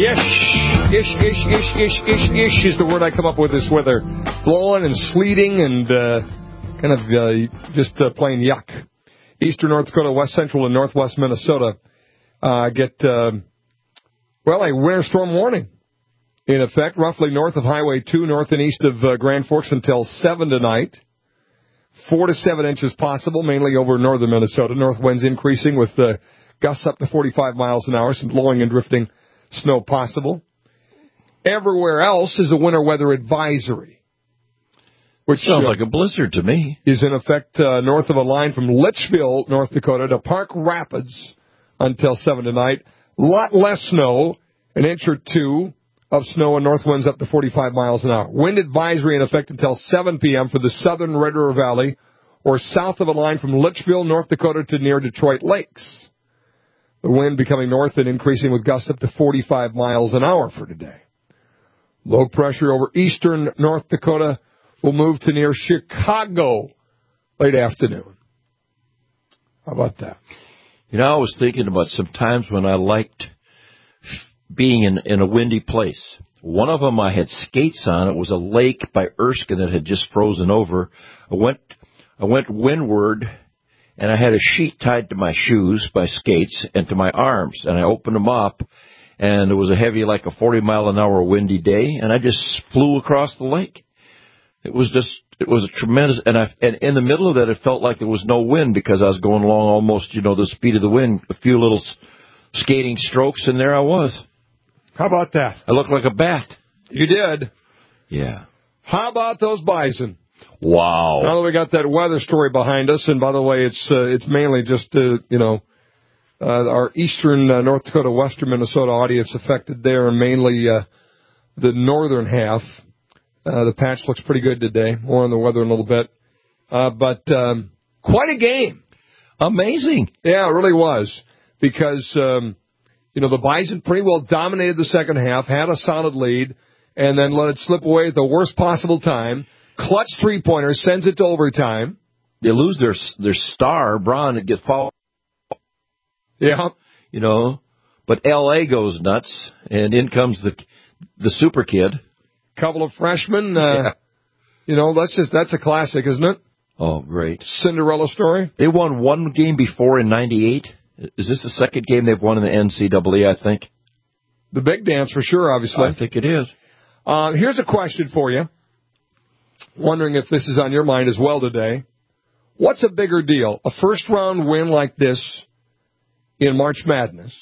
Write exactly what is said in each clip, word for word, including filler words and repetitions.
Ish, ish, ish, ish, ish, ish, ish is the word I come up with this weather. Blowing and sleeting and uh, kind of uh, just uh, plain yuck. Eastern North Dakota, west central, and northwest Minnesota uh, get, uh, well, a winter storm warning in effect, roughly north of Highway two, north and east of uh, Grand Forks until seven tonight. Four to seven inches possible, mainly over northern Minnesota. North winds increasing with uh, gusts up to forty-five miles an hour, some blowing and drifting snow possible. Everywhere else is a winter weather advisory, which sounds uh, like a blizzard to me. Is in effect uh, north of a line from Litchfield, North Dakota, to Park Rapids until seven tonight. A lot less snow, an inch or two of snow and north winds up to forty-five miles an hour. Wind advisory in effect until seven p.m. for the southern Red River Valley or south of a line from Litchfield, North Dakota to near Detroit Lakes. The wind becoming north and increasing with gusts up to forty-five miles an hour for today. Low pressure over eastern North Dakota will move to near Chicago late afternoon. How about that? You know, I was thinking about some times when I liked being in, in a windy place. One of them I had skates on. It was a lake by Erskine that had just frozen over. I went, I went windward, and I had a sheet tied to my shoes, my skates, and to my arms. And I opened them up, and it was a heavy, like a forty mile an hour windy day, and I just flew across the lake. It was just, it was a tremendous, and I, and in the middle of that, it felt like there was no wind because I was going along almost, you know, the speed of the wind, a few little skating strokes, and there I was. How about that? I looked like a bat. You did. Yeah. How about those bison? Wow. Now that we got that weather story behind us, and by the way, it's uh, it's mainly just, uh, you know, uh, our eastern uh, North Dakota, western Minnesota audience affected there, and mainly uh, the northern half. Uh, the patch looks pretty good today. More on the weather in a little bit. Uh, but um, quite a game. Amazing. Yeah, it really was. Because, um, you know, the Bison pretty well dominated the second half, had a solid lead, and then let it slip away at the worst possible time. Clutch three-pointer, sends it to overtime. They lose their their star, Braun, it gets fouled. Yeah. You know, but L A goes nuts, and in comes the the super kid. Couple of freshmen. Uh, yeah. You know, that's just that's a classic, isn't it? Oh, great. Cinderella story. They won one game before in ninety-eight. Is this the second game they've won in the N C double A, I think? The big dance for sure, obviously. I think it is. Uh, here's a question for you. Wondering if this is on your mind as well today. What's a bigger deal? A first-round win like this in March Madness?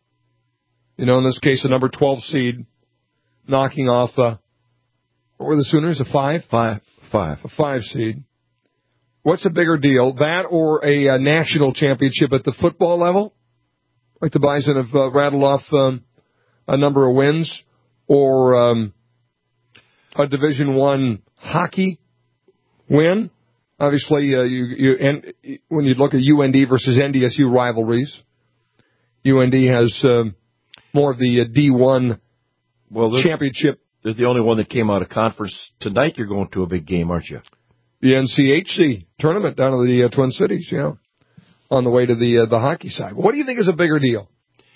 You know, in this case, a number twelve seed knocking off, uh, what were the Sooners, a five? Five. Five. A five seed. What's a bigger deal, that or a, a national championship at the football level? Like the Bison have uh, rattled off um, a number of wins, or um, a Division One hockey win. Obviously, uh, you, you and when you look at U N D versus N D S U rivalries, U N D has um, more of the uh, D one well, championship. They're the only one that came out of conference. Tonight you're going to a big game, aren't you? The N C H C tournament down in the uh, Twin Cities, yeah, on the way to the uh, the hockey side. What do you think is a bigger deal?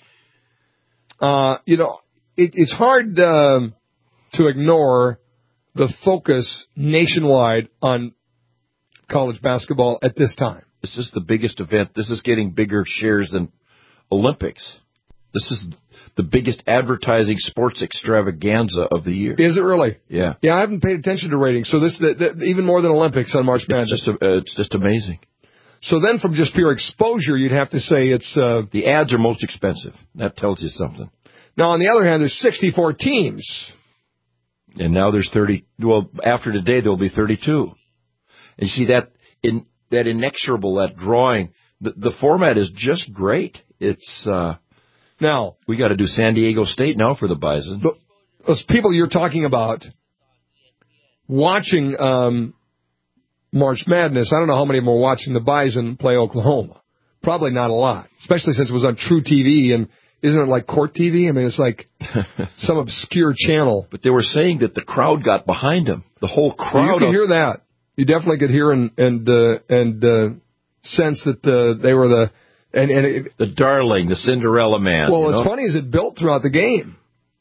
Uh, you know, it, it's hard um, to ignore the focus nationwide on college basketball at this time. This is the biggest event. This is getting bigger shares than Olympics. This is the biggest advertising sports extravaganza of the year. Is it really? Yeah. Yeah, I haven't paid attention to ratings, so this the, the, even more than Olympics on March Madness. It's just, uh, it's just amazing. So then from just pure exposure, you'd have to say it's... Uh, the ads are most expensive. That tells you something. Now, on the other hand, there's sixty-four teams. And now there's thirty... Well, after today, there'll be thirty-two. And you see that in that inexorable, that drawing, the, the format is just great. It's... Uh, now, we got to do San Diego State now for the Bison. The, those people you're talking about watching um, March Madness, I don't know how many of them are watching the Bison play Oklahoma. Probably not a lot, especially since it was on True T V, and isn't it like Court T V? I mean, it's like some obscure channel. But they were saying that the crowd got behind them. The whole crowd. You could hear that. You definitely could hear and and uh, and uh, sense that uh, they were the and, and it, the darling, the Cinderella man. Well, you what's know? funny is it built throughout the game.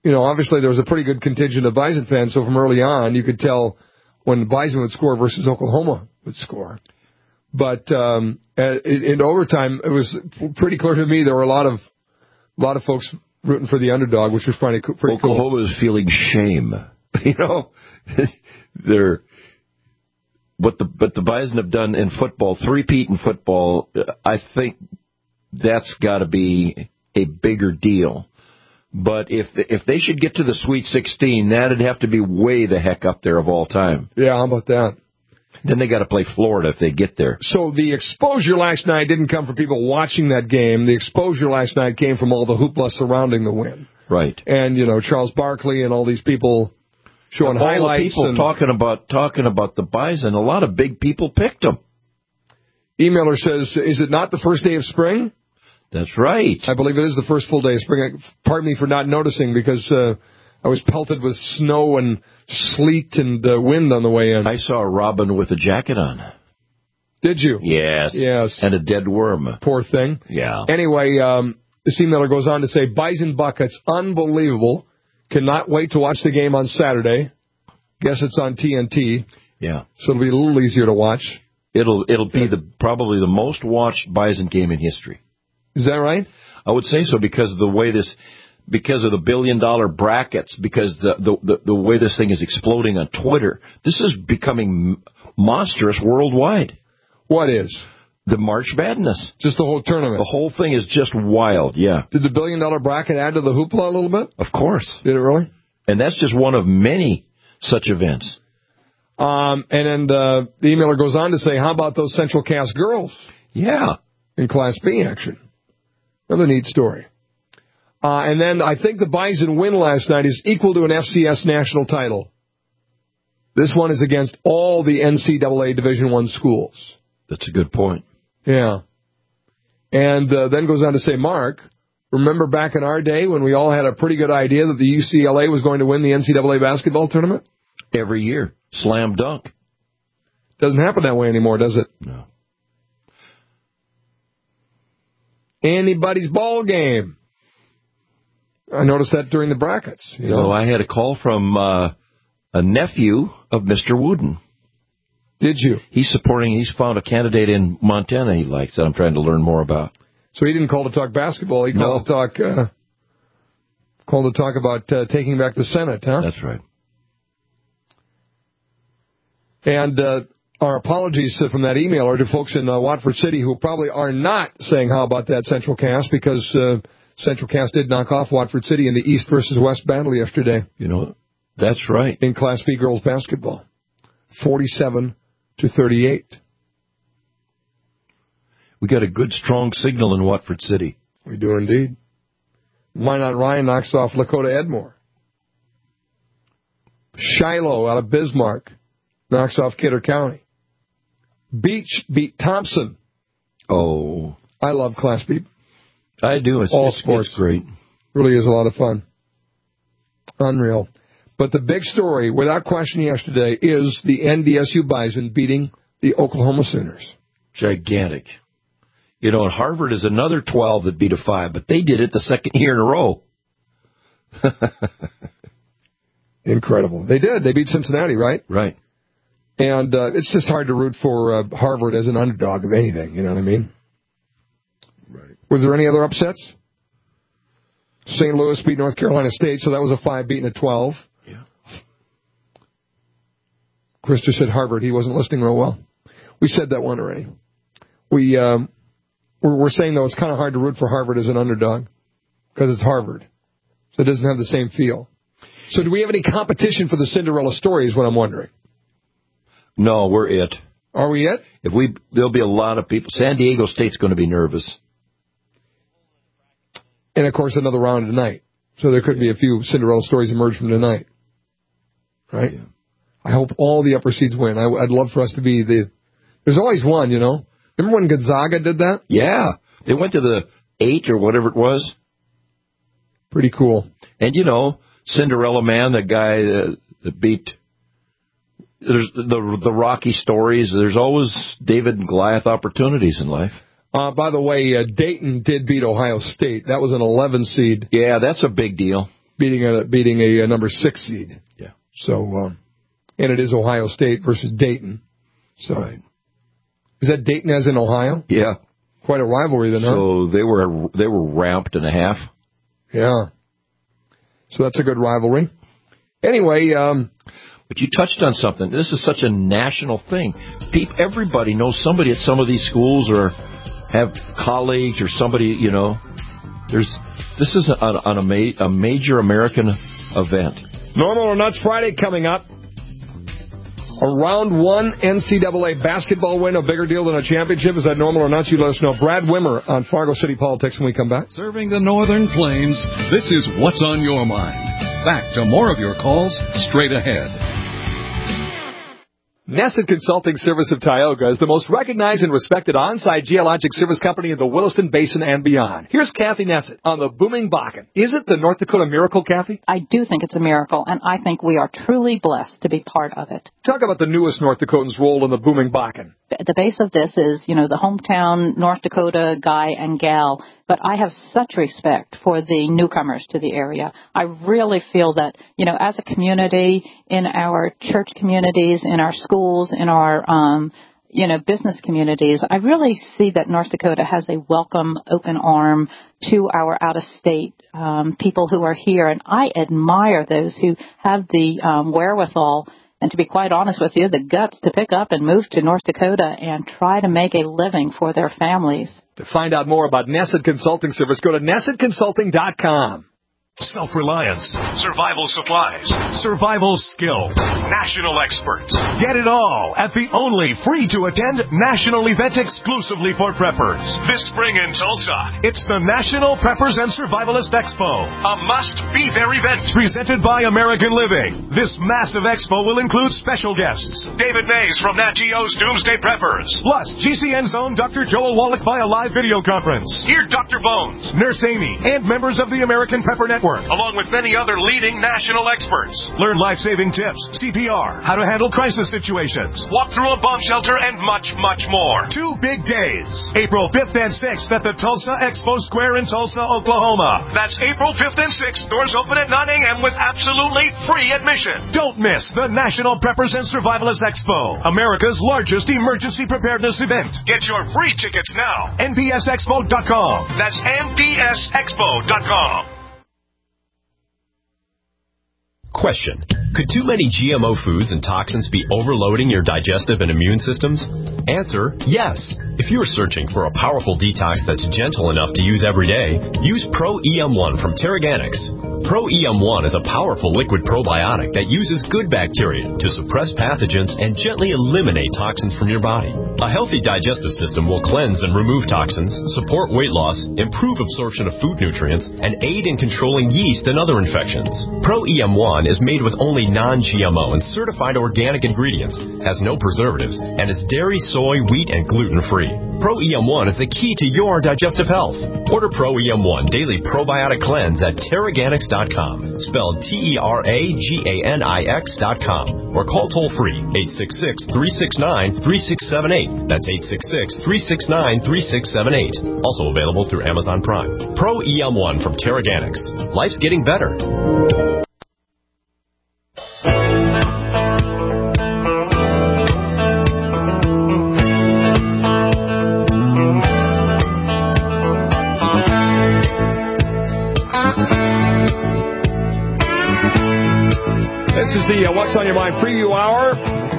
you know, obviously there was a pretty good contingent of Bison fans, so from early on you could tell when Bison would score versus Oklahoma would score. But um, in, in overtime, it was pretty clear to me there were a lot of a lot of folks rooting for the underdog, which was pretty, pretty Oklahoma cool. Oklahoma is feeling shame. You know, they're what the but the Bison have done in football, three-peat in football. I think that's got to be a bigger deal. But if if they should get to the Sweet sixteen, that'd have to be way the heck up there of all time. Yeah, how about that? Then they got to play Florida if they get there. So the exposure last night didn't come from people watching that game. The exposure last night came from all the hoopla surrounding the win. Right. And, you know, Charles Barkley and all these people showing all highlights. The people and talking about talking about the Bison. A lot of big people picked them. Emailer says, is it not the first day of spring? That's right. I believe it is the first full day of spring. Pardon me for not noticing because uh, I was pelted with snow and sleet and uh, wind on the way in. I saw a robin with a jacket on. Did you? Yes. Yes. And a dead worm. Poor thing. Yeah. Anyway, um, this emailer goes on to say, Bison Buckets, unbelievable. Cannot wait to watch the game on Saturday. Guess it's on T N T. Yeah. So it'll be a little easier to watch. It'll it'll be the probably the most watched Bison game in history. Is that right? I would say so because of the way this, because of the billion dollar brackets, because the the the, the way this thing is exploding on Twitter. This is becoming monstrous worldwide. What is? The March Madness. Just the whole tournament. The whole thing is just wild, yeah. Did the billion dollar bracket add to the hoopla a little bit? Of course. Did it really? And that's just one of many such events. Um, and then uh, the emailer goes on to say, how about those Central Cass girls? Yeah. In Class B action. Another neat story. Uh, and then I think the Bison win last night is equal to an F C S national title. This one is against all the N C double A Division I schools. That's a good point. Yeah. And uh, then goes on to say, Mark, remember back in our day when we all had a pretty good idea that the U C L A was going to win the N C double A basketball tournament? Every year. Slam dunk. Doesn't happen that way anymore, does it? No. Anybody's ball game. I noticed that during the brackets. You, you know? know, I had a call from uh, a nephew of Mister Wooden. Did you? He's supporting, he's found a candidate in Montana he likes that I'm trying to learn more about. So he didn't call to talk basketball. He called no. to talk uh, called to talk about uh, taking back the Senate, huh? That's right. And uh, our apologies from that emailer to folks in uh, Watford City who probably are not saying how about that Central Cass because uh, Central Cass did knock off Watford City in the East versus West battle yesterday. You know, that's right. In Class B girls basketball. forty-seven to thirty-eight. We got a good, strong signal in Watford City. We do indeed. Minot Ryan knocks off Lakota Edmore. Shiloh out of Bismarck knocks off Kidder County. Beach beat Thompson. Oh. I love Class B. I do. It's, all it's, sports. It's great. Really is a lot of fun. Unreal. But the big story, without question yesterday, is the N D S U Bison beating the Oklahoma Sooners. Gigantic. You know, and Harvard is another twelve that beat a five, but they did it the second year in a row. Incredible. They did. They beat Cincinnati, right? Right. And uh, it's just hard to root for uh, Harvard as an underdog of anything, you know what I mean? Right. Was there any other upsets? Saint Louis beat North Carolina State, so that was a five beating a twelve. Yeah. Christer said Harvard. He wasn't listening real well. We said that one already. We, um, we're, we're saying, though, it's kind of hard to root for Harvard as an underdog because it's Harvard. So it doesn't have the same feel. So do we have any competition for the Cinderella story is what I'm wondering. No, we're it. Are we it? If we, there'll be a lot of people. San Diego State's going to be nervous. And, of course, another round tonight. So there could be a few Cinderella stories emerge from tonight. Right? Yeah. I hope all the upper seeds win. I, I'd love for us to be the... There's always one, you know. Remember when Gonzaga did that? Yeah. They went to the eight or whatever it was. Pretty cool. And, you know, Cinderella Man, the guy uh, that beat... There's the the Rocky stories. There's always David and Goliath opportunities in life. Uh, by the way, uh, Dayton did beat Ohio State. That was an eleven seed. Yeah, that's a big deal. beating a beating a, a number six seed. Yeah. So, um, and it is Ohio State versus Dayton. So, right. Is that Dayton as in Ohio? Yeah. Quite a rivalry then, huh? So they were they were ramped and a half. Yeah. So that's a good rivalry. Anyway, um, but you touched on something. This is such a national thing. People, everybody knows somebody at some of these schools, or have colleagues, or somebody. You know, there's this is a, a, a, ma- a major American event. Normal or Nuts Friday coming up. A round one N C double A basketball win, a bigger deal than a championship. Is that normal or not? You let us know. Brad Wimmer on Fargo City Politics when we come back. Serving the Northern Plains, this is What's on Your Mind. Back to more of your calls straight ahead. Nesset Consulting Service of Tioga is the most recognized and respected on-site geologic service company in the Williston Basin and beyond. Here's Kathy Nesset on the booming Bakken. Is it the North Dakota miracle, Kathy? I do think it's a miracle, and I think we are truly blessed to be part of it. Talk about the newest North Dakotans' role in the booming Bakken. The base of this is, you know, the hometown North Dakota guy and gal, but I have such respect for the newcomers to the area. I really feel that, you know, as a community, in our church communities, in our schools, in our, um, you know, business communities, I really see that North Dakota has a welcome, open arm to our out-of-state um, people who are here, and I admire those who have the um, wherewithal and, to be quite honest with you, the guts to pick up and move to North Dakota and try to make a living for their families. To find out more about Nesset Consulting Service, go to nesset consulting dot com. Self-reliance, survival supplies, survival skills, national experts. Get it all at the only free-to-attend national event exclusively for preppers. This spring in Tulsa, it's the National Preppers and Survivalist Expo, a must-be-there event presented by American Living. This massive expo will include special guests, David Mays from Nat Geo's Doomsday Preppers, plus G C N's own Doctor Joel Wallach via live video conference. Hear Doctor Bones, Nurse Amy, and members of the American Prepper Network, along with many other leading national experts. Learn life-saving tips, C P R, how to handle crisis situations, walk through a bomb shelter, and much, much more. Two big days, April fifth and sixth at the Tulsa Expo Square in Tulsa, Oklahoma. That's April fifth and sixth. Doors open at nine a.m. with absolutely free admission. Don't miss the National Preppers and Survivalists Expo, America's largest emergency preparedness event. Get your free tickets now. N P S expo dot com. That's N P S expo dot com. Question. Could too many G M O foods and toxins be overloading your digestive and immune systems? Answer, yes. If you are searching for a powerful detox that's gentle enough to use every day, use Pro E M one from Terraganics. Pro E M one is a powerful liquid probiotic that uses good bacteria to suppress pathogens and gently eliminate toxins from your body. A healthy digestive system will cleanse and remove toxins, support weight loss, improve absorption of food nutrients, and aid in controlling yeast and other infections. Pro E M one is made with only non-G M O and certified organic ingredients, has no preservatives, and is dairy, soy, wheat, and gluten-free. Pro E M one is the key to your digestive health. Order Pro E M one Daily Probiotic Cleanse at Terraganics dot com, spelled T E R A G A N I X dot com, or call toll-free eight six six, three six nine, three six seven eight. That's eight six six, three six nine, three six seven eight. Also available through Amazon Prime. Pro E M one from Terraganics. Life's getting better. This is the uh, What's on Your Mind preview hour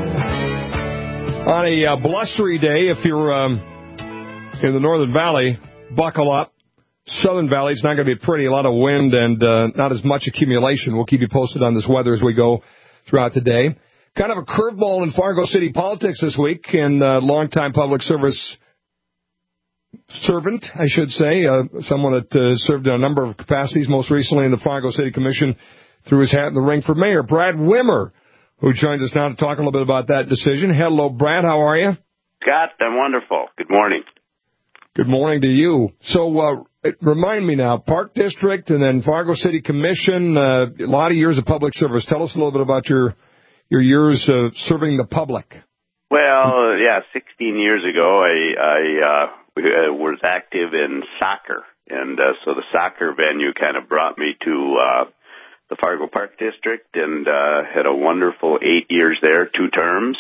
on a uh, blustery day. If you're um, in the Northern Valley, buckle up. Southern Valley, it's not going to be pretty. A lot of wind and uh, not as much accumulation. We'll keep you posted on this weather as we go throughout the day. Kind of a curveball in Fargo City politics this week, and uh, longtime public service servant, I should say, uh, someone that uh, served in a number of capacities, most recently in the Fargo City Commission, threw his hat in the ring for mayor, Brad Wimmer, who joins us now to talk a little bit about that decision. Hello, Brad. How are you? Scott, I'm wonderful. Good morning. Good morning to you. So, uh, remind me now, Park District and then Fargo City Commission, uh, a lot of years of public service. Tell us a little bit about your your years uh, serving the public. Well, yeah, sixteen years ago, I, I uh, was active in soccer, and uh, so the soccer venue kind of brought me to uh, the Fargo Park District, and uh, had a wonderful eight years there, two terms.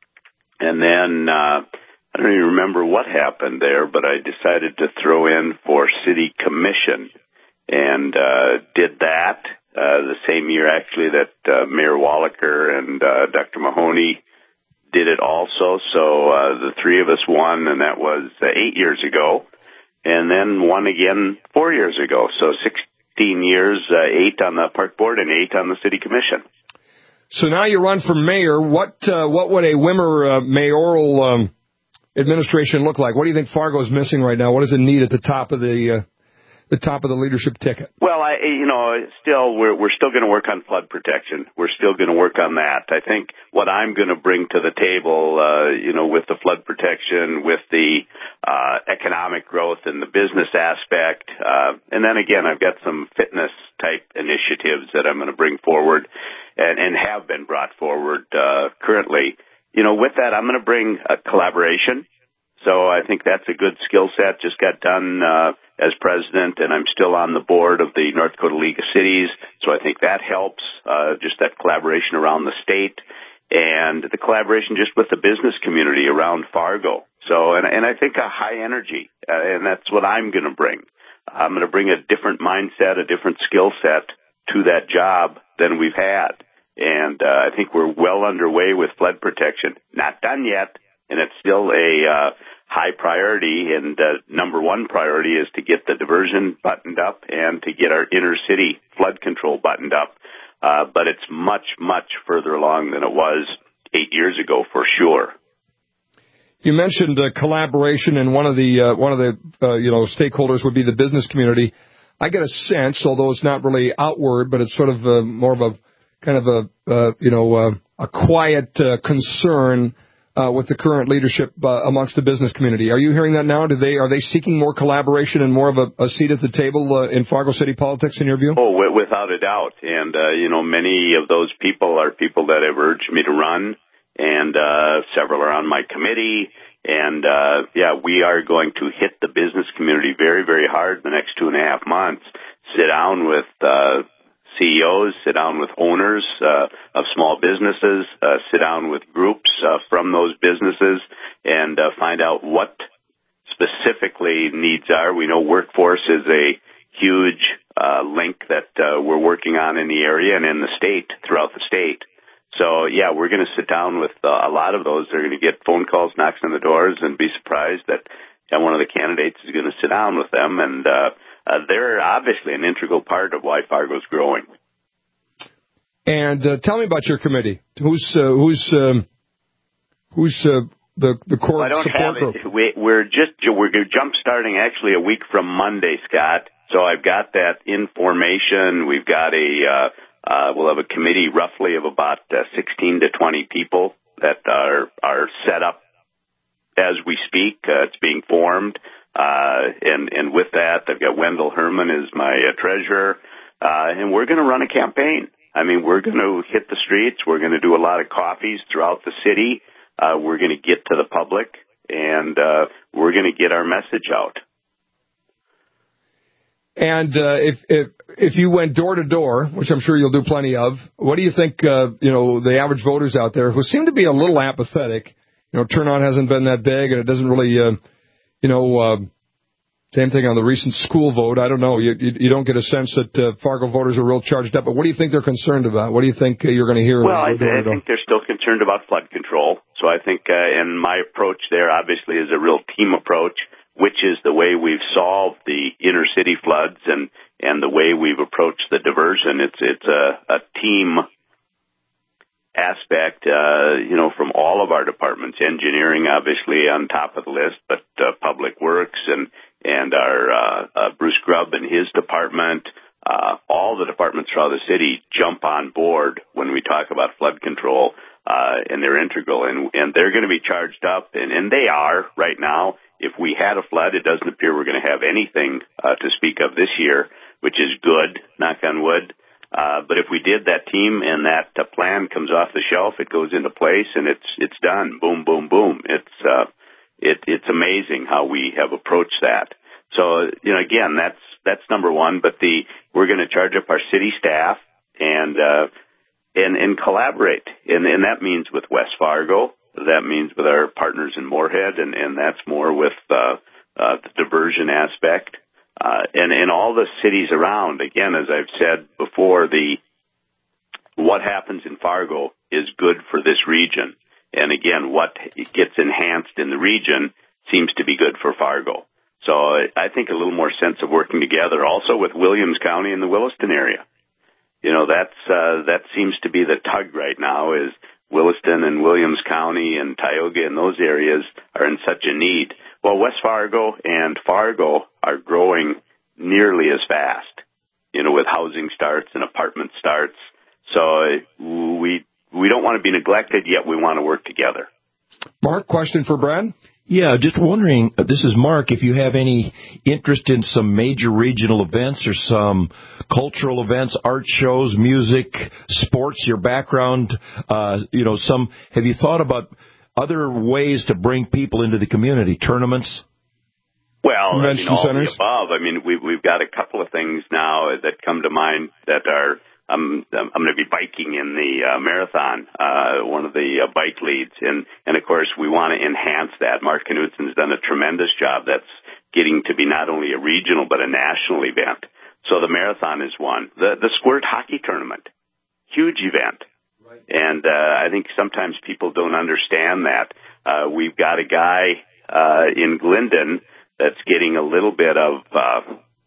And then uh, I don't even remember what happened there, but I decided to throw in for City Commission, and uh, did that uh, the same year, actually, that uh, Mayor Wallaker and uh, Doctor Mahoney did it also. So uh, the three of us won, and that was uh, eight years ago, and then won again four years ago. So sixteen years, uh, eight on the Park Board and eight on the City Commission. So now you run for mayor. What uh, what would a Wimmer uh, mayoral um, administration look like? What do you think Fargo is missing right now? What does it need at the top of the uh, the top of the leadership ticket? Well, I, you know, still we're we're still going to work on flood protection. We're still going to work on that. I think what I'm going to bring to the table, uh, you know, with the flood protection, with the uh, economic growth and the business aspect, uh, and then again, I've got some fitness type initiatives that I'm going to bring forward, and, and have been brought forward uh, currently. You know, with that, I'm going to bring a collaboration. So I think that's a good skill set. Just got done uh, as president, and I'm still on the board of the North Dakota League of Cities. So I think that helps, uh, just that collaboration around the state and the collaboration just with the business community around Fargo. So, and, and I think a high energy, uh, and that's what I'm going to bring. I'm going to bring a different mindset, a different skill set to that job than we've had. And uh, I think we're well underway with flood protection. Not done yet. And it's still a uh, high priority, and uh, number one priority is to get the diversion buttoned up and to get our inner city flood control buttoned up. Uh, but it's much, much further along than it was eight years ago, for sure. You mentioned uh, collaboration, and one of the uh, one of the uh, you know stakeholders would be the business community. I get a sense, although it's not really outward, but it's sort of uh, more of a kind of a uh, you know uh, a quiet uh, concern. Uh, with the current leadership uh, amongst the business community. Are you hearing that now? Do they Are they seeking more collaboration and more of a, a seat at the table uh, in Fargo City politics, in your view? Oh, w- without a doubt. And, uh, you know, many of those people are people that have urged me to run, and uh, several are on my committee. And, uh, yeah, we are going to hit the business community very, very hard in the next two and a half months. Sit down with uh C E Os, sit down with owners uh, of small businesses, uh, sit down with groups uh, from those businesses, and uh, find out what specifically needs are. We know workforce is a huge uh, link that uh, we're working on in the area and in the state, throughout the state. So, yeah, we're going to sit down with uh, a lot of those. They're going to get phone calls, knocks on the doors, and be surprised that uh, one of the candidates is going to sit down with them, and uh, Uh, they're obviously an integral part of why Fargo's growing. And uh, tell me about your committee. Who's uh, who's um, who's uh, the the core well, I don't support have group? it. We, we're just we're jump starting actually a week from Monday, Scott. So I've got that information. We've got a uh, uh, we'll have a committee roughly of about uh, sixteen to twenty people that are are set up as we speak. Uh, it's being formed. Uh, and, and with that, I've got Wendell Herman as my uh, treasurer, uh, and we're going to run a campaign. I mean, we're going to hit the streets. We're going to do a lot of coffees throughout the city. Uh, we're going to get to the public, and uh, we're going to get our message out. And uh, if if if you went door to door, which I'm sure you'll do plenty of, what do you think? Uh, you know, the average voters out there who seem to be a little apathetic. You know, turnout hasn't been that big, and it doesn't really. Uh, You know, uh, same thing on the recent school vote. I don't know. You, you, you don't get a sense that uh, Fargo voters are real charged up. But what do you think they're concerned about? What do you think uh, you're going to hear? Well, I, I think they're still concerned about flood control. So I think, uh, and my approach there obviously is a real team approach, which is the way we've solved the inner city floods and, and the way we've approached the diversion. It's it's a, a team aspect, uh, you know, from all of our departments. Engineering, obviously, on top of the list, but uh, Public Works and and our uh, uh, Bruce Grubb and his department, uh, all the departments throughout the city jump on board when we talk about flood control, uh, and they're integral, and, and they're going to be charged up, and, and they are right now. If we had a flood, it doesn't appear we're going to have anything uh, to speak of this year, which is good, knock on wood. Uh, but if we did, that team and that uh, plan comes off the shelf, it goes into place, and it's it's done. Boom, boom, boom. It's uh, it, it's amazing how we have approached that. So, you know, again, that's that's number one. But the we're going to charge up our city staff, and uh, and and collaborate. And, and that means with West Fargo. That means with our partners in Moorhead, and, and that's more with uh, uh, the diversion aspect. Uh, and in all the cities around, again, as I've said before, the what happens in Fargo is good for this region. And again, what gets enhanced in the region seems to be good for Fargo. So I think a little more sense of working together. Also with Williams County and the Williston area. You know, that's uh, that seems to be the tug right now, is Williston and Williams County and Tioga and those areas are in such a need. Well, West Fargo and Fargo are growing nearly as fast, you know, with housing starts and apartment starts. So we we don't want to be neglected, yet we want to work together. Mark, question for Brad? Yeah, just wondering, this is Mark, if you have any interest in some major regional events or some cultural events, art shows, music, sports, your background, uh, you know, some, have you thought about other ways to bring people into the community, tournaments? Well, I mean, all the above. I mean, we've, we've got a couple of things now that come to mind that are, I'm, I'm going to be biking in the uh, marathon, uh, one of the uh, bike leads. And, and of course, we want to enhance that. Mark Knutson's done a tremendous job. That's getting to be not only a regional, but a national event. So the marathon is one. The, the squirt hockey tournament, huge event. Right. And uh, I think sometimes people don't understand that. Uh, we've got a guy uh, in Glendon that's getting a little bit of uh,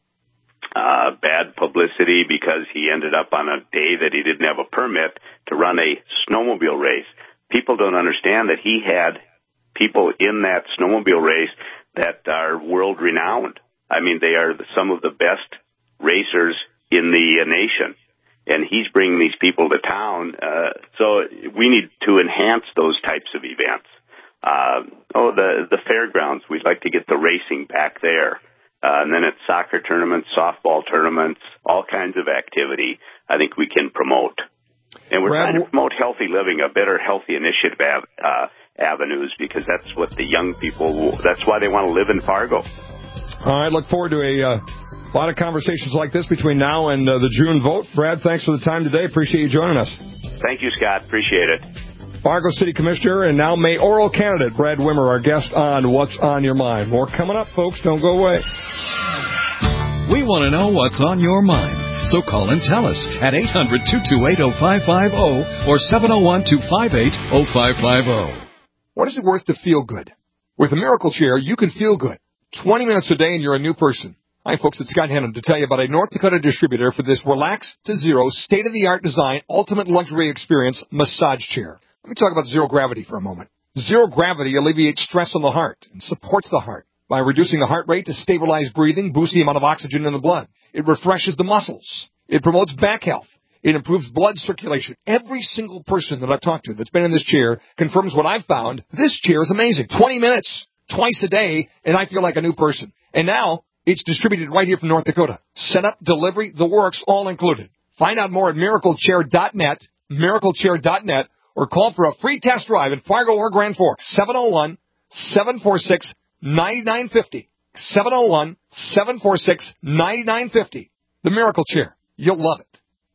uh, bad publicity because he ended up on a day that he didn't have a permit to run a snowmobile race. People don't understand that he had people in that snowmobile race that are world-renowned. I mean, they are some of the best racers in the uh, nation. And he's bringing these people to town. Uh, so we need to enhance those types of events. Uh, oh, the, the fairgrounds, we'd like to get the racing back there. Uh, and then it's soccer tournaments, softball tournaments, all kinds of activity I think we can promote. And we're Brad, trying to promote healthy living, a better healthy initiative av- uh, avenues, because that's what the young people, that's why they want to live in Fargo. All right, look forward to a uh, lot of conversations like this between now and uh, the June vote. Brad, thanks for the time today. Appreciate you joining us. Thank you, Scott. Appreciate it. Fargo City Commissioner and now mayoral candidate Brad Wimmer, our guest on What's on Your Mind. More coming up, folks. Don't go away. We want to know what's on your mind. So call and tell us at eight hundred, two two eight, oh five five oh or seven oh one, two five eight, oh five five oh. What is it worth to feel good? With a Miracle Chair, you can feel good. twenty minutes a day and you're a new person. Hi, folks. It's Scott Hennon to tell you about a North Dakota distributor for this Relax to Zero state-of-the-art design, ultimate luxury experience massage chair. Let me talk about zero gravity for a moment. Zero gravity alleviates stress on the heart and supports the heart by reducing the heart rate to stabilize breathing, boost the amount of oxygen in the blood. It refreshes the muscles. It promotes back health. It improves blood circulation. Every single person that I've talked to that's been in this chair confirms what I've found. This chair is amazing. twenty minutes, twice a day, and I feel like a new person. And now it's distributed right here from North Dakota. Setup, delivery, the works, all included. Find out more at miracle chair dot net, miracle chair dot net, or call for a free test drive in Fargo or Grand Forks, seven oh one, seven four six, nine nine five oh, seven oh one, seven four six, nine nine five oh. The Miracle Chair. You'll love it.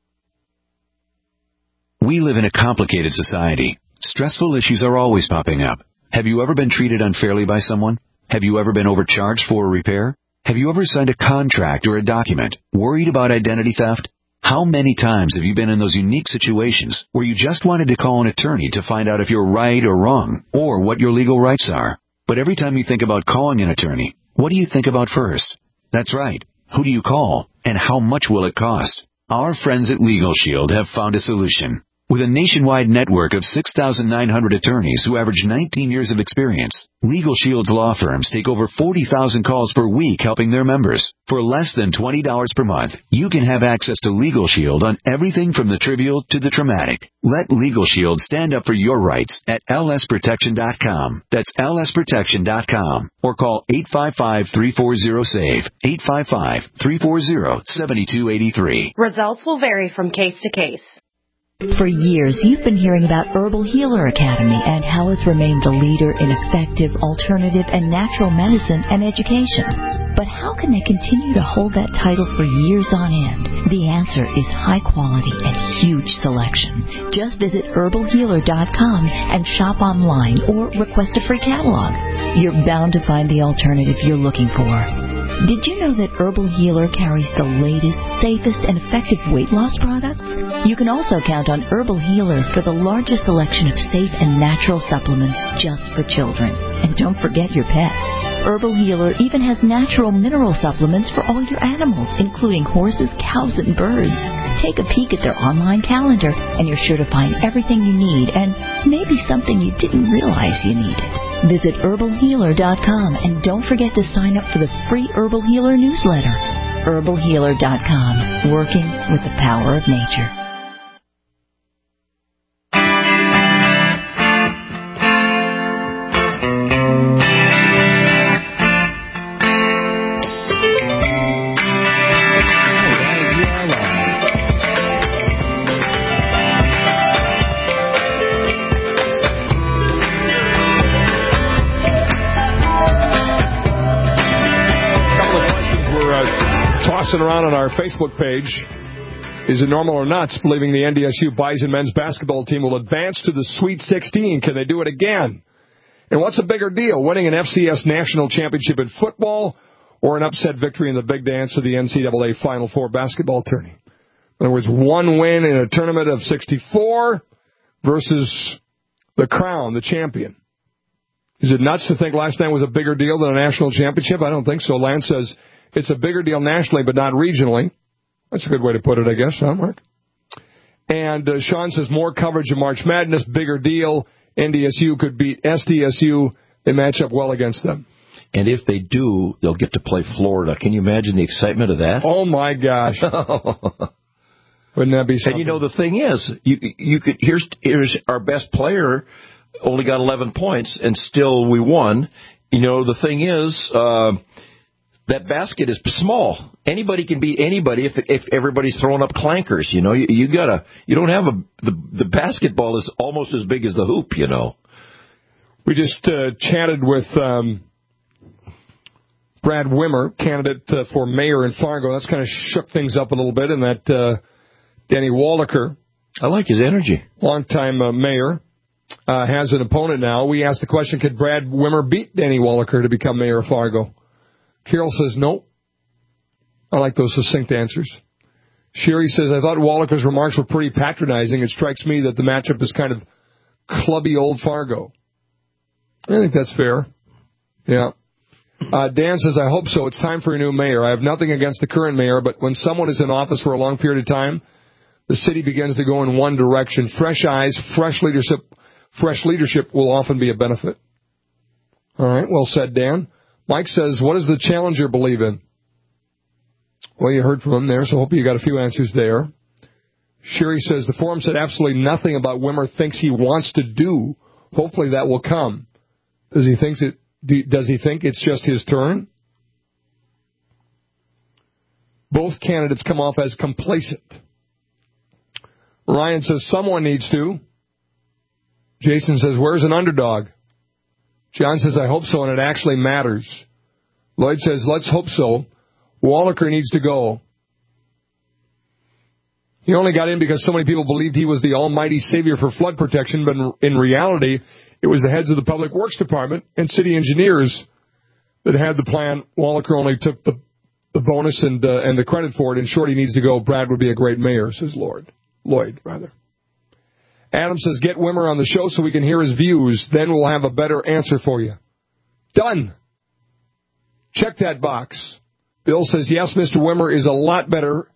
We live in a complicated society. Stressful issues are always popping up. Have you ever been treated unfairly by someone? Have you ever been overcharged for a repair? Have you ever signed a contract or a document worried about identity theft? How many times have you been in those unique situations where you just wanted to call an attorney to find out if you're right or wrong, or what your legal rights are? But every time you think about calling an attorney, what do you think about first? That's right. Who do you call, and how much will it cost? Our friends at Legal Shield have found a solution. With a nationwide network of six thousand nine hundred attorneys who average nineteen years of experience, Legal Shield's law firms take over forty thousand calls per week helping their members. For less than twenty dollars per month, you can have access to Legal Shield on everything from the trivial to the traumatic. Let Legal Shield stand up for your rights at L S protection dot com. That's L S protection dot com. Or call eight five five, three four zero, S A V E, eight five five, three four zero, seven two eight three. Results will vary from case to case. For years, you've been hearing about Herbal Healer Academy and how it's remained the leader in effective, alternative, and natural medicine and education. But how how can they continue to hold that title for years on end? The answer is high quality and huge selection. Just visit herbal healer dot com and shop online or request a free catalog. You're bound to find the alternative you're looking for. Did you know that Herbal Healer carries the latest, safest, and effective weight loss products? You can also count on Herbal Healer for the largest selection of safe and natural supplements just for children. And don't forget your pets. Herbal Healer even has natural mineral supplements for all your animals, including horses, cows, and birds. Take a peek at their online calendar, and you're sure to find everything you need, and maybe something you didn't realize you needed. Visit herbal healer dot com and don't forget to sign up for the free Herbal Healer newsletter. herbal healer dot com, working with the power of nature. Around on our Facebook page. Is it normal or nuts believing the N D S U Bison men's basketball team will advance to the Sweet sixteen? Can they do it again? And what's a bigger deal, winning an F C S national championship in football or an upset victory in the big dance of the N C double A Final Four basketball tourney? In other words, one win in a tournament of sixty-four versus the crown, the champion. Is it nuts to think last night was a bigger deal than a national championship? I don't think so. Lance says it's a bigger deal nationally, but not regionally. That's a good way to put it, I guess, huh, Mark? And uh, Sean says more coverage of March Madness, bigger deal. N D S U could beat S D S U. They match up well against them. And if they do, they'll get to play Florida. Can you imagine the excitement of that? Oh, my gosh. Wouldn't that be something? And, you know, the thing is, you you could here's here's our best player, only got eleven points, and still we won. You know, the thing is... Uh, that basket is small. Anybody can beat anybody if if everybody's throwing up clankers. You know, you, you gotta. You don't have a the the basketball is almost as big as the hoop. You know. We just uh, chatted with um, Brad Wimmer, candidate uh, for mayor in Fargo. That's kind of shook things up a little bit. And that uh, Danny Wallaker, I like his energy, longtime uh, mayor, uh, has an opponent now. We asked the question: could Brad Wimmer beat Danny Wallaker to become mayor of Fargo? Carol says no. I like those succinct answers. Sherry says, I thought Wallaker's remarks were pretty patronizing. It strikes me that the matchup is kind of clubby old Fargo. I think that's fair. Yeah. Uh, Dan says, I hope so. It's time for a new mayor. I have nothing against the current mayor, but when someone is in office for a long period of time, the city begins to go in one direction. Fresh eyes, fresh leadership, fresh leadership will often be a benefit. All right. Well said, Dan. Mike says, what does the challenger believe in? Well, you heard from him there, so hope you got a few answers there. Sherry says, the forum said absolutely nothing about Wimmer thinks he wants to do. Hopefully that will come. Does he think it? Does he think it's just his turn? Both candidates come off as complacent. Ryan says, someone needs to. Jason says, where's an underdog? John says, I hope so, and it actually matters. Lloyd says, let's hope so. Wallaker needs to go. He only got in because so many people believed he was the almighty savior for flood protection, but in reality, it was the heads of the Public Works Department and city engineers that had the plan. Wallaker only took the, the bonus and, uh, and the credit for it. In short, he needs to go. Brad would be a great mayor, says Lord. Lloyd, rather. Adam says, get Wimmer on the show so we can hear his views. Then we'll have a better answer for you. Done. Check that box. Bill says, yes, Mister Wimmer is a lot better.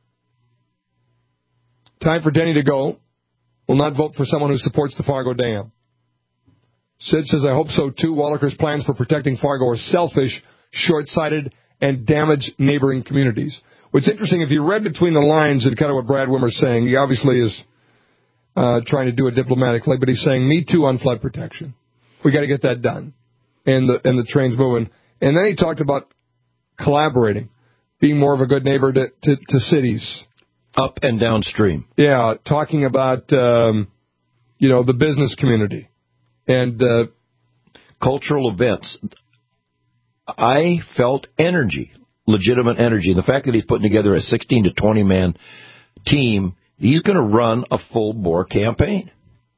Time for Denny to go. Will not vote for someone who supports the Fargo Dam. Sid says, I hope so, too. Wallaker's plans for protecting Fargo are selfish, short-sighted, and damage neighboring communities. What's interesting, if you read between the lines and kind of what Brad Wimmer's saying, he obviously is uh, trying to do it diplomatically, but he's saying, me too on flood protection. We got to get that done. And the, and the train's moving. And then he talked about collaborating, being more of a good neighbor to, to, to cities. Up and downstream. Yeah, talking about, um, you know, the business community and uh, cultural events. I felt energy legitimate energy. And the fact that he's putting together a sixteen to twenty man team, he's going to run a full-bore campaign.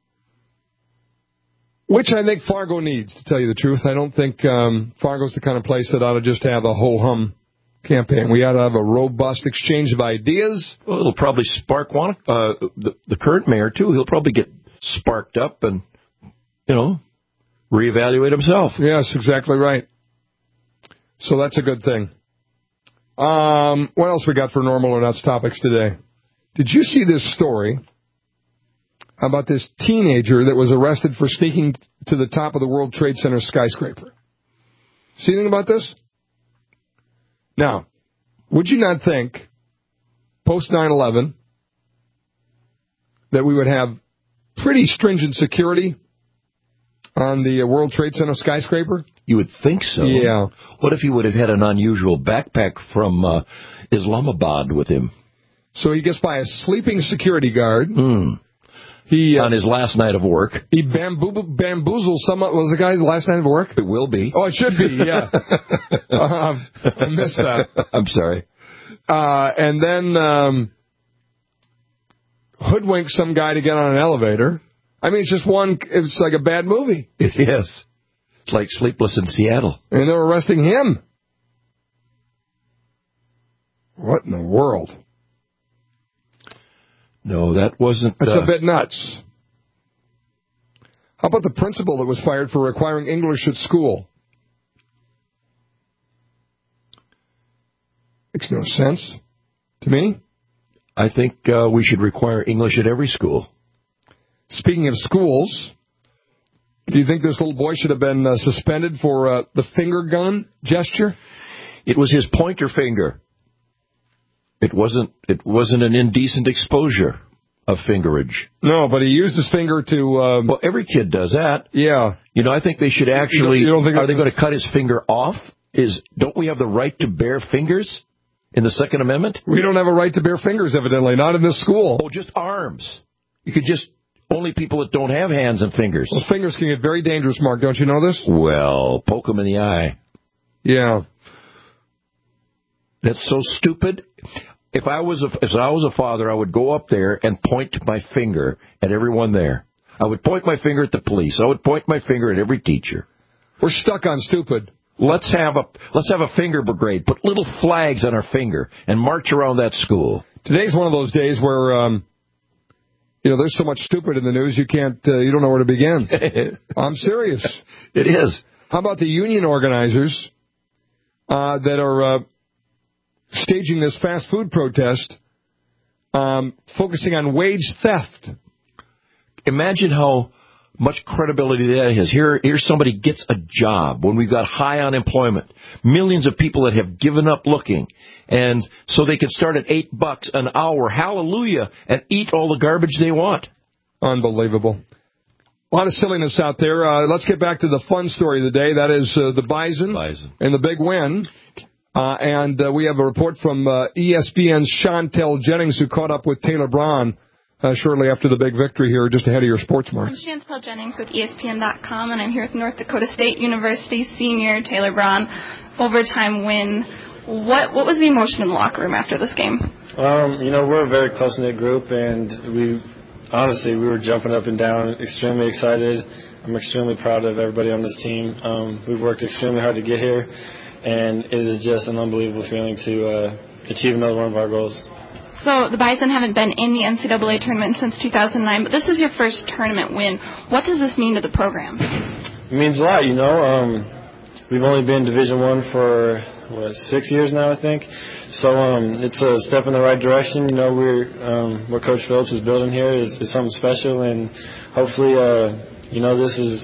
Which I think Fargo needs, to tell you the truth. I don't think um, Fargo's the kind of place that ought to just have a ho-hum campaign. We ought to have a robust exchange of ideas. Well, it'll probably spark one, uh, the, the current mayor, too. He'll probably get sparked up and, you know, reevaluate himself. Yes, exactly right. So that's a good thing. Um, what else we got for normal or nuts topics today? Did you see this story about this teenager that was arrested for sneaking to the top of the World Trade Center skyscraper? See anything about this? Now, would you not think, post nine eleven, that we would have pretty stringent security on the World Trade Center skyscraper? You would think so. Yeah. What if he would have had an unusual backpack from uh, Islamabad with him? So he gets by a sleeping security guard. Mm. He uh, on his last night of work. He bamboo- bamboozled some. Was the guy the last night of work? It will be. Oh, it should be. Yeah. um, I missed that. I'm sorry. Uh, and then um, hoodwinked some guy to get on an elevator. I mean, it's just one. It's like a bad movie. It is. It's like Sleepless in Seattle. And they're arresting him. What in the world? No, that wasn't... That's uh, a bit nuts. How about the principal that was fired for requiring English at school? Makes no sense to me. I think uh, we should require English at every school. Speaking of schools, do you think this little boy should have been uh, suspended for uh, the finger gun gesture? It was his pointer finger. It wasn't. It wasn't an indecent exposure of fingerage. No, but he used his finger to. Um, well, every kid does that. Yeah. You know, I think they should actually. You don't, you don't think are they going to cut his finger off? Is don't we have the right to bear fingers in the Second Amendment? We don't have a right to bear fingers, evidently, not in this school. Oh, just arms. You could just only people that don't have hands and fingers. Well, fingers can get very dangerous, Mark. Don't you know this? Well, poke them in the eye. Yeah. That's so stupid. If I was a, if I was a father, I would go up there and point my finger at everyone there. I would point my finger at the police. I would point my finger at every teacher. We're stuck on stupid. Let's have a let's have a finger brigade. Put little flags on our finger and march around that school. Today's one of those days where um, you know there's so much stupid in the news you can't uh, you don't know where to begin. I'm serious. It is. How about the union organizers uh, that are uh, staging this fast food protest, um, focusing on wage theft? Imagine how much credibility that has. Here, here somebody gets a job when we've got high unemployment, millions of people that have given up looking, and so they can start at eight bucks an hour, hallelujah, and eat all the garbage they want. Unbelievable. A lot of silliness out there. Uh, let's get back to the fun story of the day. That is uh, the Bison, Bison and the big win. Uh, and uh, we have a report from uh, E S P N's Chantel Jennings, who caught up with Taylor Braun uh, shortly after the big victory here, just ahead of your sports mark. I'm Chantel Jennings with E S P N dot com, and I'm here with North Dakota State University senior Taylor Braun. Overtime win. What what was the emotion in the locker room after this game? Um, you know, we're a very close-knit group, and we honestly we were jumping up and down, extremely excited. I'm extremely proud of everybody on this team. Um, we've worked extremely hard to get here, and it is just an unbelievable feeling to uh, achieve another one of our goals. So the Bison haven't been in the N C double A tournament since two thousand nine, but this is your first tournament win. What does this mean to the program? It means a lot, you know. Um, we've only been Division One for, what, six years now, I think. So um, it's a step in the right direction. You know, we're um, what Coach Phillips is building here is, is something special, and hopefully, uh, you know, this is,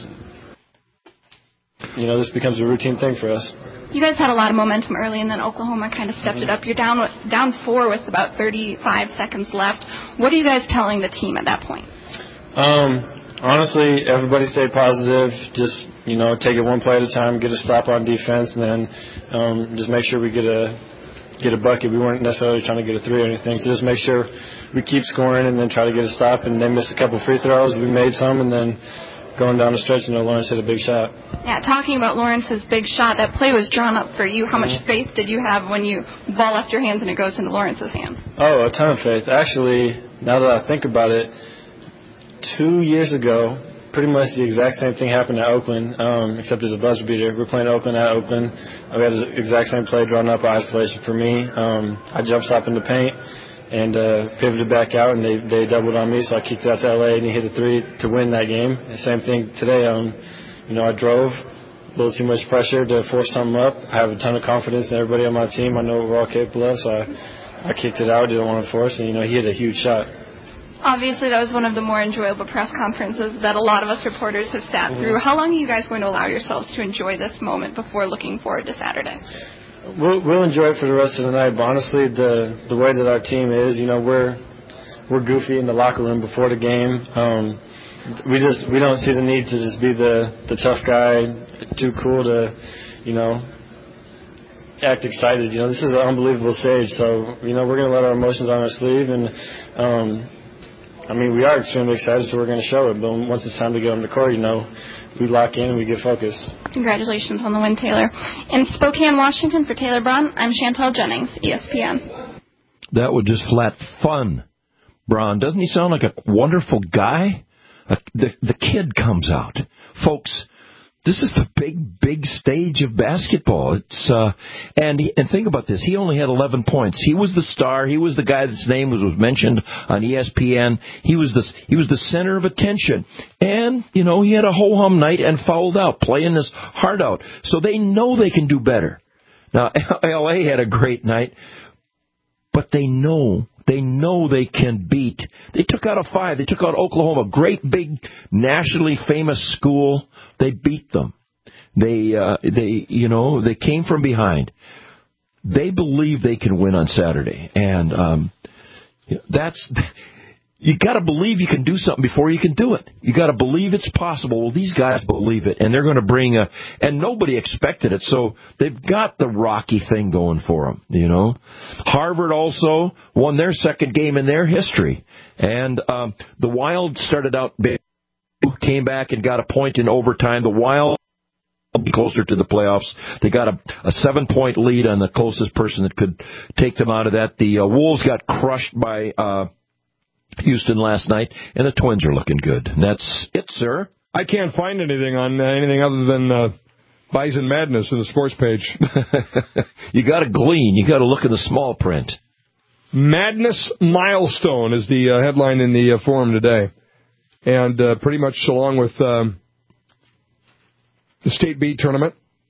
you know, this becomes a routine thing for us. You guys had a lot of momentum early, and then Oklahoma kind of stepped it up. You're down down four with about thirty-five seconds left. What are you guys telling the team at that point? Um, honestly, everybody stay positive. Just, you know, take it one play at a time, get a stop on defense, and then um, just make sure we get a get a bucket. We weren't necessarily trying to get a three or anything, so just make sure we keep scoring and then try to get a stop. And they missed a couple free throws. We made some, and then going down the stretch, you know, Lawrence hit a big shot. Yeah, talking about Lawrence's big shot, that play was drawn up for you. How much faith did you have when you ball left your hands and it goes into Lawrence's hands? Oh, a ton of faith. Actually, now that I think about it, two years ago, pretty much the exact same thing happened at Oakland, um, except there's a buzzer beater. We're playing Oakland at Oakland. We had the exact same play drawn up by isolation for me. Um, I jump stop in the paint and uh, pivoted back out, and they, they doubled on me, so I kicked it out to L A, and he hit a three to win that game. The same thing today. Um, you know, I drove, a little too much pressure to force something up. I have a ton of confidence in everybody on my team. I know what we're all capable of, so I, I kicked it out, didn't want to force, and, you know, he hit a huge shot. Obviously, that was one of the more enjoyable press conferences that a lot of us reporters have sat Mm-hmm. through. How long are you guys going to allow yourselves to enjoy this moment before looking forward to Saturday? We'll, we'll enjoy it for the rest of the night, but honestly, the the way that our team is, you know, we're we're goofy in the locker room before the game. Um, we just we don't see the need to just be the, the tough guy, too cool to, you know, act excited. You know, this is an unbelievable stage, so, you know, we're going to let our emotions on our sleeve, and, um, I mean, we are extremely excited, so we're going to show it, but once it's time to get on the court, you know, we lock in and we get focused. Congratulations on the win, Taylor. In Spokane, Washington, for Taylor Braun, I'm Chantel Jennings, E S P N. That was just flat fun. Braun, doesn't he sound like a wonderful guy? Uh, the, the kid comes out. Folks, this is the big, big stage of basketball. It's uh, and he, and think about this. He only had eleven points. He was the star. He was the guy that's name was, was mentioned on E S P N. He was the he was the center of attention. And you know he had a ho hum night and fouled out, playing his heart out. So they know they can do better. Now L A had a great night, but they know. They know they can beat. They took out a five. They took out Oklahoma, great big nationally famous school. They beat them. They, uh, they, you know, they came from behind. They believe they can win on Saturday, and um, that's. You got to believe you can do something before you can do it. You got to believe it's possible. Well, these guys believe it, and they're going to bring a. And nobody expected it, so they've got the Rocky thing going for them. You know, Harvard also won their second game in their history, and um, the Wild started out big, came back and got a point in overtime. The Wild closer to the playoffs. They got a, a seven-point lead on the closest person that could take them out of that. The uh, Wolves got crushed by. Uh, Houston last night, and the Twins are looking good. And that's it, sir. I can't find anything on uh, anything other than uh, Bison Madness in the sports page. You got to glean. You got to look in the small print. Madness Milestone is the uh, headline in the uh, forum today. And uh, pretty much along with um, the State B tournament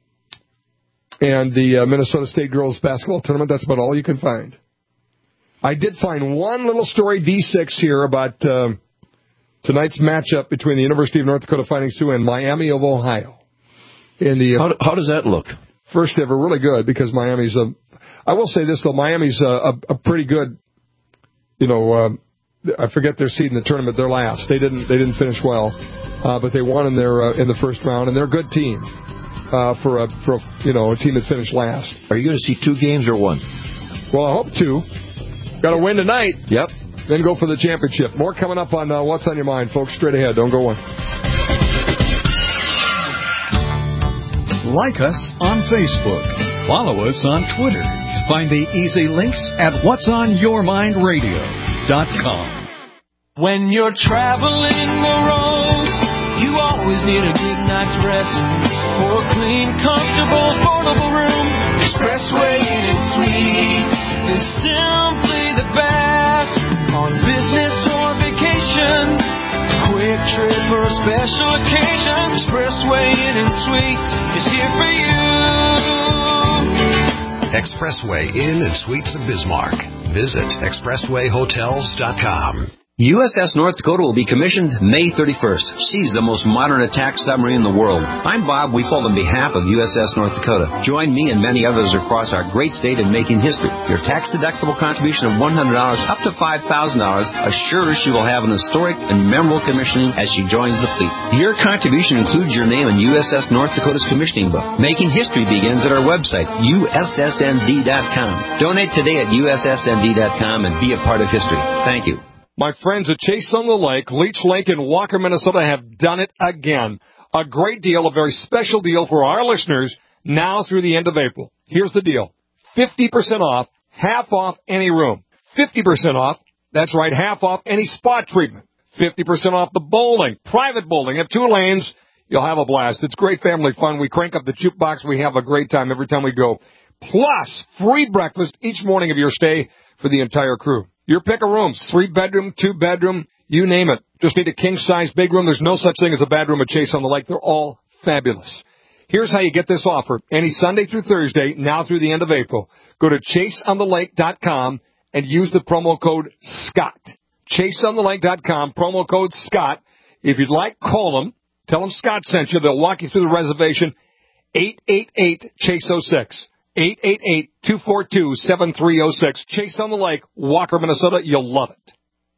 and the uh, Minnesota State girls basketball tournament, that's about all you can find. I did find one little story, D six, here about uh, tonight's matchup between the University of North Dakota Fighting Sioux and Miami of Ohio. In the uh, how, how does that look? First ever, really good, because Miami's a. I will say this though, Miami's a, a, a pretty good. You know, uh, I forget their seed in the tournament. They're last. They didn't. They didn't finish well, uh, but they won in their uh, in the first round, and they're a good team uh, for a for a, you know a team that finished last. Are you going to see two games or one? Well, I hope two. Got to win tonight. Yep. Then go for the championship. More coming up on uh, What's on Your Mind, folks. Straight ahead. Don't go away. Like us on Facebook. Follow us on Twitter. Find the easy links at whats on your mind radio dot com. When you're traveling the roads, you always need a good night's rest. For a clean, comfortable, affordable room, Expressway Inn and Suites is simply the best. On business or vacation, a quick trip or a special occasion, Expressway Inn and Suites is here for you. Expressway Inn and Suites of Bismarck. Visit expressway hotels dot com. U S S North Dakota will be commissioned May thirty-first. She's the most modern attack submarine in the world. I'm Bob Weefold on behalf of U S S North Dakota. Join me and many others across our great state in making history. Your tax-deductible contribution of one hundred dollars up to five thousand dollars assures she will have an historic and memorable commissioning as she joins the fleet. Your contribution includes your name in U S S North Dakota's commissioning book. Making history begins at our website, U S S N D dot com. Donate today at U S S N D dot com and be a part of history. Thank you. My friends at Chase on the Lake, Leech Lake in Walker, Minnesota have done it again. A great deal, a very special deal for our listeners now through the end of April. Here's the deal. fifty percent off, half off any room. fifty percent off, that's right, half off any spot treatment. fifty percent off the bowling, private bowling at two lanes. You'll have a blast. It's great family fun. We crank up the jukebox. We have a great time every time we go. Plus, free breakfast each morning of your stay for the entire crew. Your pick of rooms, three-bedroom, two-bedroom, you name it. Just need a king-size big room. There's no such thing as a bad room at Chase on the Lake. They're all fabulous. Here's how you get this offer. Any Sunday through Thursday, now through the end of April. Go to chase on the lake dot com and use the promo code SCOTT. chase on the lake dot com, promo code SCOTT. If you'd like, call them. Tell them Scott sent you. They'll walk you through the reservation. eight eight eight, chase oh six. eight eight eight, two four two, seven three oh six. Chase on the Lake, Walker, Minnesota. You'll love it.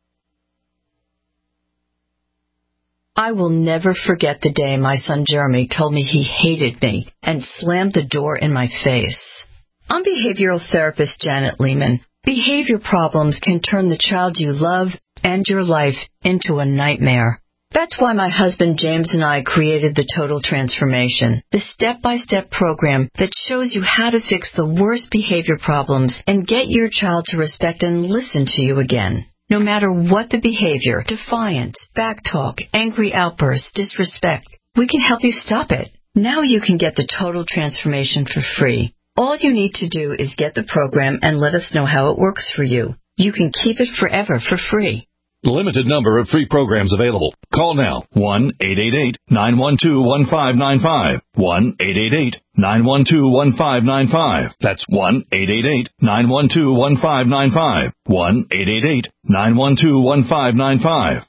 I will never forget the day my son Jeremy told me he hated me and slammed the door in my face. I'm behavioral therapist Janet Lehman. Behavior problems can turn the child you love and your life into a nightmare. That's why my husband James and I created the Total Transformation, the step-by-step program that shows you how to fix the worst behavior problems and get your child to respect and listen to you again. No matter what the behavior, defiance, backtalk, angry outbursts, disrespect, we can help you stop it. Now you can get the Total Transformation for free. All you need to do is get the program and let us know how it works for you. You can keep it forever for free. Limited number of free programs available. Call now. one eight eight eight, nine one two, one five nine five. one eight eight eight, nine one two, one five nine five. That's one eight eight eight, nine one two, one five nine five. one eight eight eight, nine one two, one five nine five.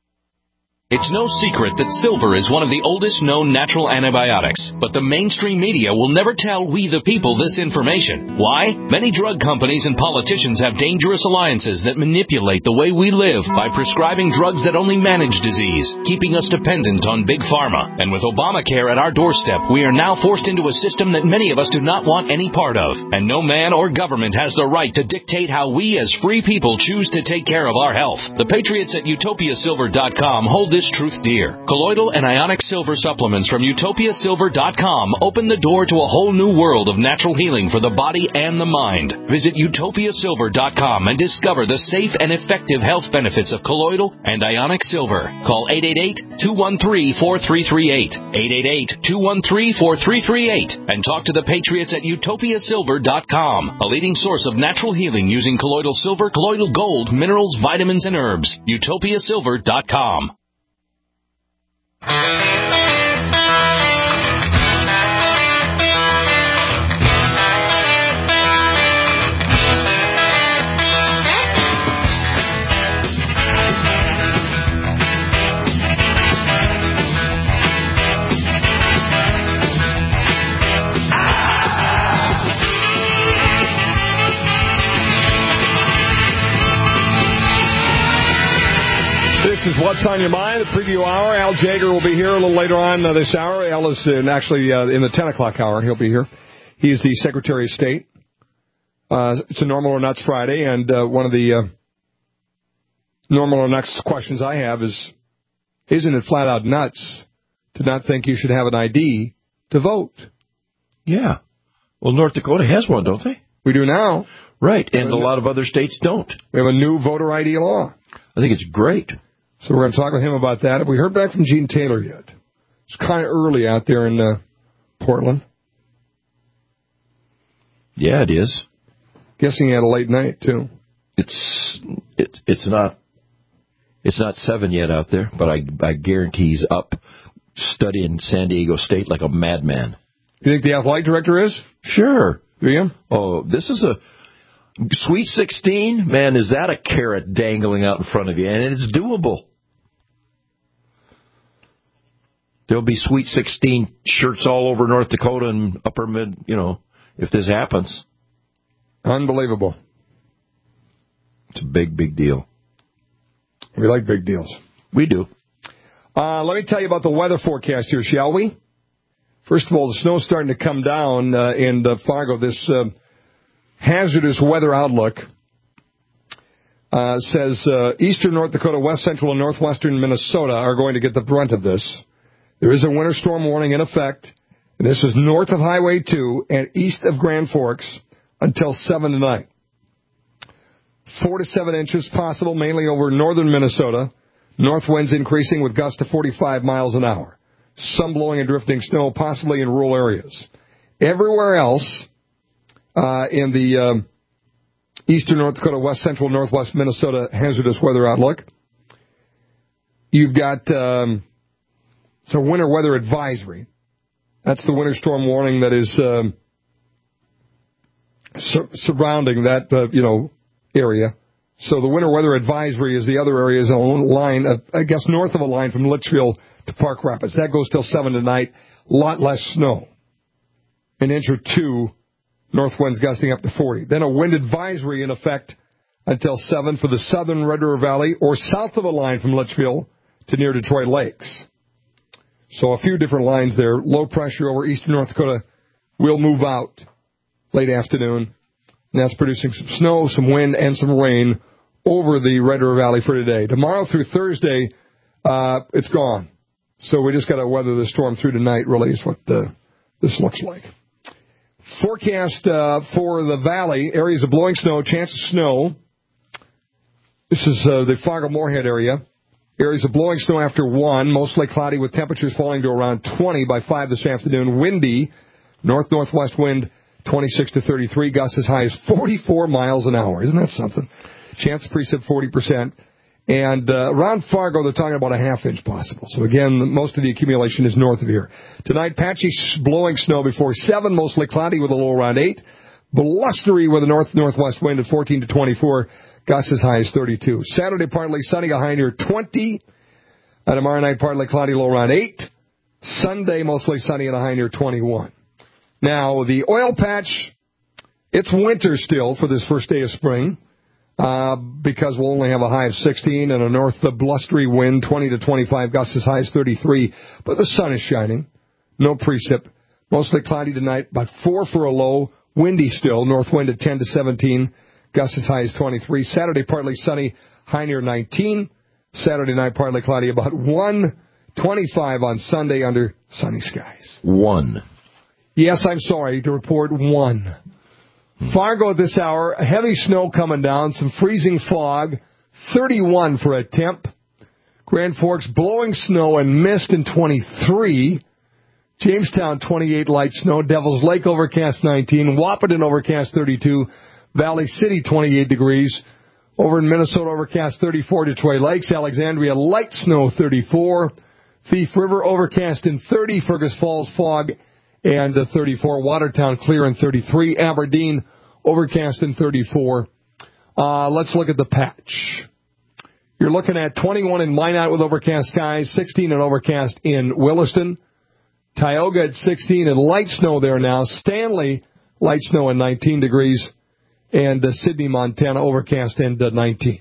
It's no secret that silver is one of the oldest known natural antibiotics, but the mainstream media will never tell we the people this information. Why? Many drug companies and politicians have dangerous alliances that manipulate the way we live by prescribing drugs that only manage disease, keeping us dependent on big pharma. And with Obamacare at our doorstep, we are now forced into a system that many of us do not want any part of. And no man or government has the right to dictate how we as free people choose to take care of our health. The patriots at utopia silver dot com hold this truth dear. Colloidal and ionic silver supplements from utopia silver dot com open the door to a whole new world of natural healing for the body and the mind. Visit utopia silver dot com and discover the safe and effective health benefits of colloidal and ionic silver. Call eight eight eight, two one three, four three three eight, eight eight eight, two one three, four three three eight, and talk to the patriots at utopia silver dot com, a leading source of natural healing using colloidal silver, colloidal gold, minerals, vitamins, and herbs. utopia silver dot com. This is What's on Your Mind, the preview hour. Al Jager will be here a little later on uh, this hour. Al is uh, actually uh, in the ten o'clock hour. He'll be here. He is the Secretary of State. Uh, it's a Normal or Nuts Friday, and uh, one of the uh, Normal or Nuts questions I have is, isn't it flat out nuts to not think you should have an I D to vote? Yeah. Well, North Dakota has one, don't they? We do now. Right, and a lot of other states don't. We have a new voter I D law. I think it's great. So we're going to talk with him about that. Have we heard back from Gene Taylor yet? It's kind of early out there in uh, Portland. Yeah, it is. Guessing he had a late night, too. It's it, it's not it's not seven yet out there, but I, I guarantee he's up studying San Diego State like a madman. You think the athletic director is? Sure. Do you? Oh, this is a Sweet sixteen, man, is that a carrot dangling out in front of you? And it's doable. There'll be Sweet sixteen shirts all over North Dakota and upper mid, you know, if this happens. Unbelievable. It's a big, big deal. We like big deals. We do. Uh, let me tell you about the weather forecast here, shall we? First of all, the snow's starting to come down uh, in uh, Fargo. This uh, hazardous weather outlook uh, says uh, eastern North Dakota, west central, and northwestern Minnesota are going to get the brunt of this. There is a winter storm warning in effect, and this is north of Highway two and east of Grand Forks until seven tonight. Four to seven inches possible, mainly over northern Minnesota. North winds increasing with gusts to forty-five miles an hour. Some blowing and drifting snow, possibly in rural areas. Everywhere else uh, in the um, eastern North Dakota, west central, northwest Minnesota hazardous weather outlook, you've got um, it's a winter weather advisory. That's the winter storm warning that is um, sur- surrounding that uh, you know area. So the winter weather advisory is the other area's own line, of, I guess north of a line from Litchfield to Park Rapids. That goes till seven tonight. A lot less snow. An inch or two, north winds gusting up to forty. Then a wind advisory in effect until seven for the southern Red River Valley or south of a line from Litchfield to near Detroit Lakes. So a few different lines there. Low pressure over eastern North Dakota will move out late afternoon. And that's producing some snow, some wind, and some rain over the Red River Valley for today. Tomorrow through Thursday, uh, it's gone. So we just got to weather the storm through tonight, really, is what uh, this looks like. Forecast uh, for the valley, areas of blowing snow, chance of snow. This is uh, the Fargo-Moorhead area. Areas of blowing snow after one, mostly cloudy with temperatures falling to around twenty by five this afternoon. Windy, north-northwest wind, twenty-six to thirty-three, gusts as high as forty-four miles an hour. Isn't that something? Chance of precip forty percent. And uh, around Fargo, they're talking about a half inch possible. So, again, most of the accumulation is north of here. Tonight, patchy blowing snow before seven, mostly cloudy with a low around eight. Blustery with a north-northwest wind at fourteen to twenty-four, gusts as high as thirty-two. Saturday, partly sunny, a high near twenty. And tomorrow night, partly cloudy, low around eight. Sunday, mostly sunny and a high near twenty-one. Now, the oil patch, it's winter still for this first day of spring. Uh, because we'll only have a high of sixteen and a north uh, blustery wind, twenty to twenty-five, gusts as high as thirty-three. But the sun is shining. No precip. Mostly cloudy tonight, about four for a low. Windy still. North wind at ten to seventeen, gusts as high as twenty-three. Saturday, partly sunny, high near nineteen. Saturday night, partly cloudy, about one. twenty-five on Sunday under sunny skies. One. Yes, I'm sorry to report one. Fargo at this hour, heavy snow coming down, some freezing fog, thirty-one for a temp. Grand Forks, blowing snow and mist in twenty-three. Jamestown, twenty-eight, light snow. Devil's Lake, overcast nineteen. Wahpeton, overcast thirty-two. Valley City, twenty-eight degrees. Over in Minnesota, overcast thirty-four. Detroit Lakes, Alexandria, light snow, thirty-four. Thief River, overcast in thirty. Fergus Falls, fog and uh, thirty-four. Watertown, clear in thirty-three. Aberdeen, overcast in thirty-four. Uh, let's look at the patch. You're looking at twenty-one in Minot with overcast skies, sixteen and overcast in Williston. Tioga at sixteen and light snow there now. Stanley, light snow and nineteen degrees. And uh, Sydney, Montana, overcast and uh, nineteen.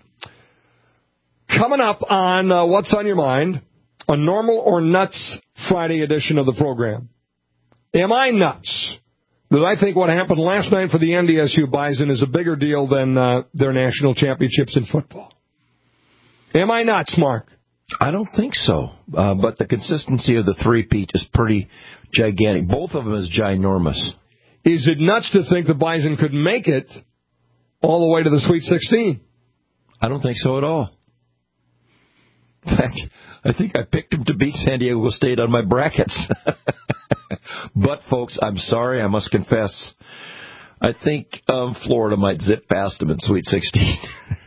Coming up on uh, What's on Your Mind, a Normal or Nuts Friday edition of the program. Am I nuts that I think what happened last night for the N D S U Bison is a bigger deal than uh, their national championships in football? Am I nuts, Mark? I don't think so. Uh, but the consistency of the three-peat is pretty gigantic. Both of them is ginormous. Is it nuts to think the Bison could make it all the way to the Sweet sixteen? I don't think so at all. In fact, I think I picked them to beat San Diego State on my brackets. But, folks, I'm sorry, I must confess, I think um, Florida might zip past them in Sweet sixteen.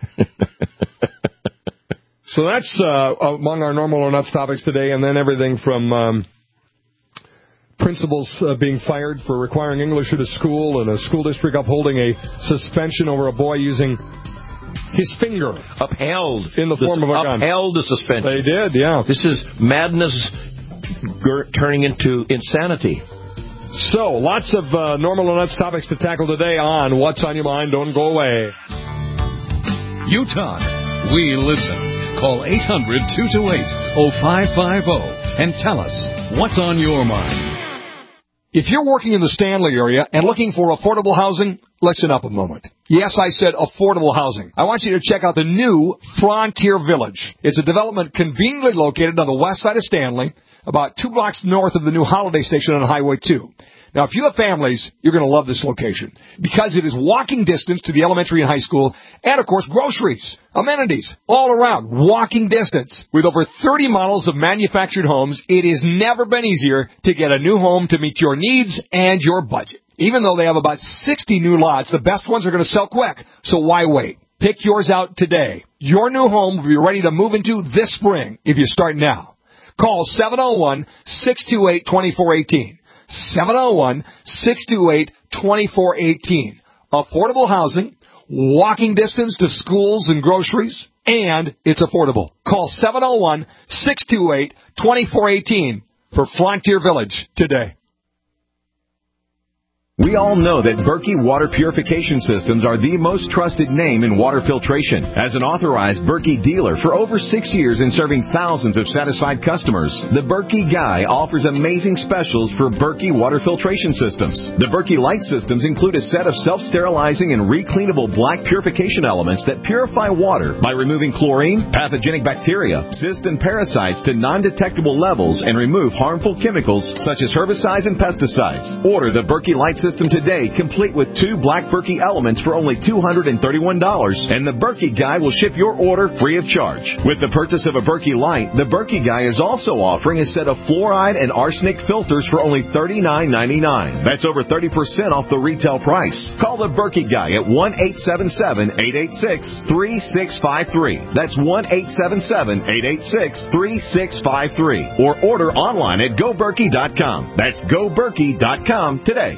So that's uh, among our normal or nuts topics today, and then everything from um, principals uh, being fired for requiring English at a school, and a school district upholding a suspension over a boy using his finger. Upheld. In the form this, of a gun. Upheld the suspension. They did, yeah. This is madness turning into insanity. So, lots of uh, normal or nuts topics to tackle today on What's on Your Mind. Don't go away. You talk, we listen. Call eight hundred, two two eight, oh five five oh and tell us what's on your mind. If you're working in the Stanley area and looking for affordable housing, listen up a moment. Yes, I said affordable housing. I want you to check out the new Frontier Village. It's a development conveniently located on the west side of Stanley, about two blocks north of the new Holiday Station on Highway two. Now, if you have families, you're going to love this location because it is walking distance to the elementary and high school and, of course, groceries, amenities, all around, walking distance. With over thirty models of manufactured homes, it has never been easier to get a new home to meet your needs and your budget. Even though they have about sixty new lots, the best ones are going to sell quick, so why wait? Pick yours out today. Your new home will be ready to move into this spring if you start now. Call seven oh one, six two eight, two four one eight. seven oh one, six two eight, two four one eight. Affordable housing, walking distance to schools and groceries, and it's affordable. Call seven oh one, six two eight, two four one eight for Frontier Village today. We all know that Berkey Water Purification Systems are the most trusted name in water filtration. As an authorized Berkey dealer for over six years and serving thousands of satisfied customers, the Berkey Guy offers amazing specials for Berkey Water Filtration Systems. The Berkey Light Systems include a set of self-sterilizing and recleanable black purification elements that purify water by removing chlorine, pathogenic bacteria, cysts, and parasites to non-detectable levels and remove harmful chemicals such as herbicides and pesticides. Order the Berkey Light Systems today, complete with two black Berkey elements for only two hundred thirty-one dollars, and the Berkey Guy will ship your order free of charge. With the purchase of a Berkey Light, the Berkey Guy is also offering a set of fluoride and arsenic filters for only thirty-nine ninety-nine. That's over thirty percent off the retail price. Call the Berkey Guy at one eight seven seven, eight eight six, three six five three. That's one eight seven seven, eight eight six, three six five three. Or order online at go berkey dot com. That's go berkey dot com today.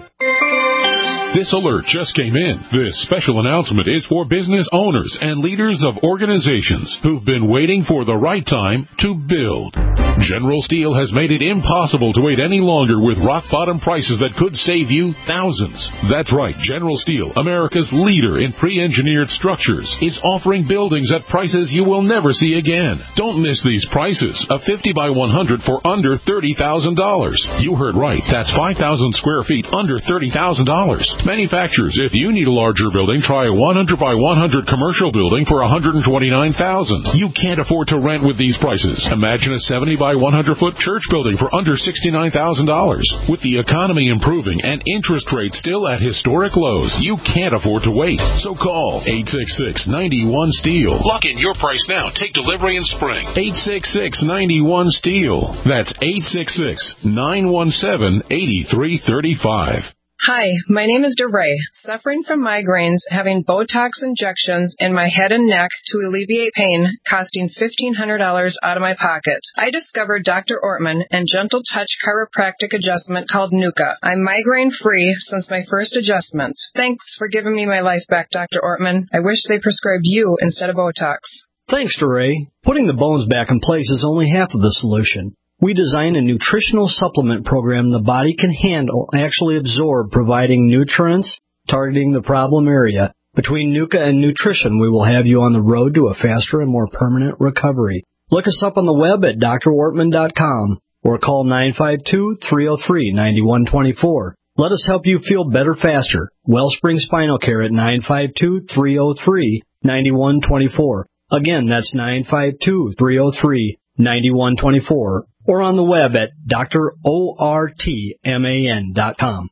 This alert just came in. This special announcement is for business owners and leaders of organizations who've been waiting for the right time to build. General Steel has made it impossible to wait any longer with rock-bottom prices that could save you thousands. That's right. General Steel, America's leader in pre-engineered structures, is offering buildings at prices you will never see again. Don't miss these prices. A fifty by one hundred for under thirty thousand dollars. You heard right. That's five thousand square feet under thirty thousand dollars. Manufacturers, if you need a larger building, try a one hundred by one hundred commercial building for one hundred twenty-nine thousand dollars. You can't afford to rent with these prices. Imagine a seventy by one hundred foot church building for under sixty-nine thousand dollars. With the economy improving and interest rates still at historic lows, you can't afford to wait. So call eight six six, nine one, STEEL. Lock in your price now. Take delivery in spring. eight six six, nine one, STEEL. That's eight six six, nine one seven, eight three three five. Hi, my name is DeRay, suffering from migraines, having Botox injections in my head and neck to alleviate pain, costing fifteen hundred dollars out of my pocket. I discovered Doctor Ortman and Gentle Touch chiropractic adjustment called Nuka. I'm migraine-free since my first adjustment. Thanks for giving me my life back, Doctor Ortman. I wish they prescribed you instead of Botox. Thanks, DeRay. Putting the bones back in place is only half of the solution. We design a nutritional supplement program the body can handle, actually absorb, providing nutrients, targeting the problem area. Between Nuka and nutrition, we will have you on the road to a faster and more permanent recovery. Look us up on the web at D R ortman dot com or call nine five two, three oh three, nine one two four. Let us help you feel better faster. Wellspring Spinal Care at nine five two, three oh three, nine one two four. Again, that's nine five two, three oh three, nine one two four. Or on the web at D R ortman dot com.